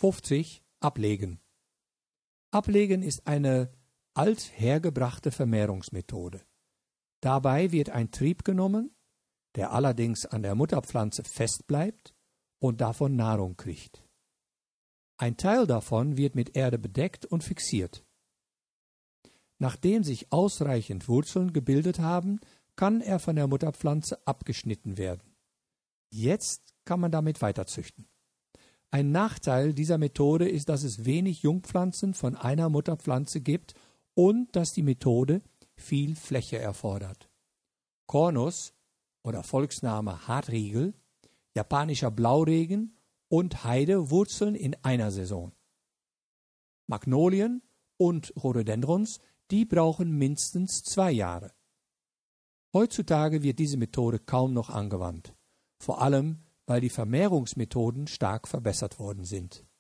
50. Ablegen. Ablegen ist eine althergebrachte Vermehrungsmethode. Dabei wird ein Trieb genommen, der allerdings an der Mutterpflanze festbleibt und davon Nahrung kriegt. Ein Teil davon wird mit Erde bedeckt und fixiert. Nachdem sich ausreichend Wurzeln gebildet haben, kann er von der Mutterpflanze abgeschnitten werden. Jetzt kann man damit weiterzüchten. Ein Nachteil dieser Methode ist, dass es wenig Jungpflanzen von einer Mutterpflanze gibt und dass die Methode viel Fläche erfordert. Kornus oder Volksname Hartriegel, japanischer Blauregen und Heide wurzeln in einer Saison. Magnolien und Rhododendrons, die brauchen mindestens 2 Jahre. Heutzutage wird diese Methode kaum noch angewandt, vor allem weil die Vermehrungsmethoden stark verbessert worden sind.